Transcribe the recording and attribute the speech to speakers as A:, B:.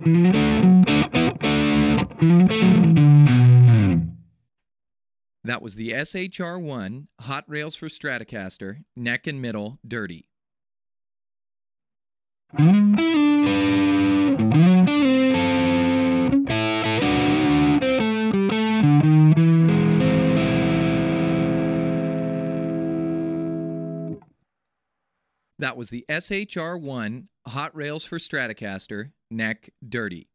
A: That was the SHR-1 Hot Rails for Stratocaster, neck and middle, dirty. That was the SHR-1 Hot Rails for Stratocaster, neck, dirty.